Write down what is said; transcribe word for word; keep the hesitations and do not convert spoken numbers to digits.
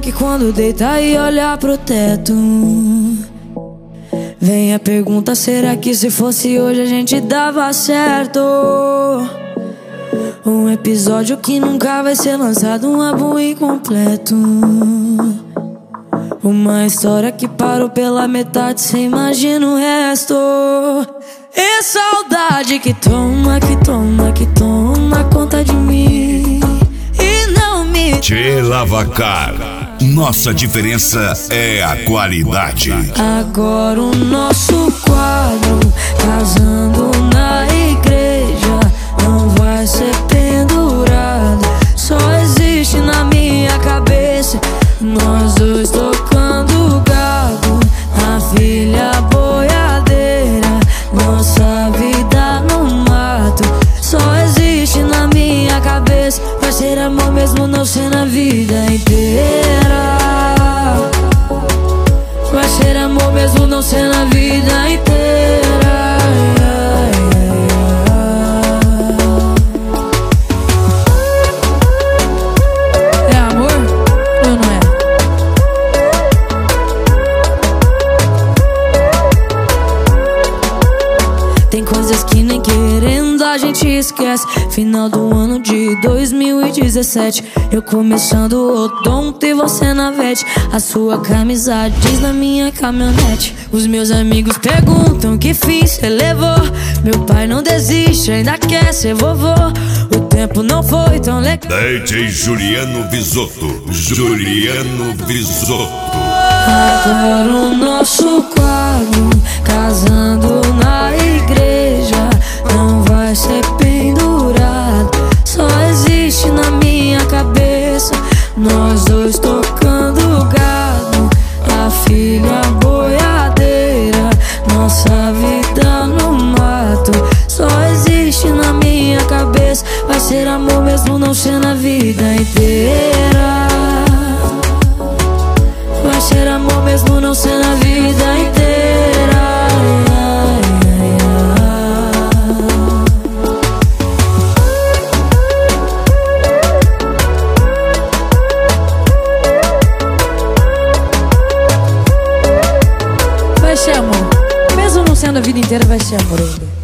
que quando deita e olha pro teto, vem a pergunta: será que se fosse hoje a gente dava certo? Um episódio que nunca vai ser lançado, um álbum incompleto, uma história que parou pela metade, cê imagina o resto. E saudade que toma, que toma, que toma conta de mim e não me... Tchê Lavacar, nossa diferença é a qualidade. Agora o nosso quadro, casando na igreja, não vai ser pendurado, só existe na minha cabeça. Nós dois tocando gado, a filha boiadeira, nossa vida no mato, só existe na minha cabeça. Vai ser amor mesmo não ser na vida inteira. Vai ser amor mesmo não ser na vida inteira. É amor ou não é? Tem coisas que nem querendo a gente esquece. Final do ano de dois mil e dezessete, eu começando o odonto e você na vete. A sua camisa diz na minha caminhonete. Os meus amigos perguntam que fim cê levou. Meu pai não desiste, ainda quer ser vovô. O tempo não foi tão legal. D J Juliano Visotto, Juliano Visotto. Agora o nosso quadro, casando na igreja, não vai ser pendurado, só existe na minha cabeça. Nós dois tocando gado, a filha boiadeira, nossa vida no mato, só existe na minha cabeça. Vai ser amor mesmo não ser na vida inteira. Vai ser amor mesmo não ser na vida inteira. Vai ser amor mesmo não sendo a vida inteira, vai ser amor ainda.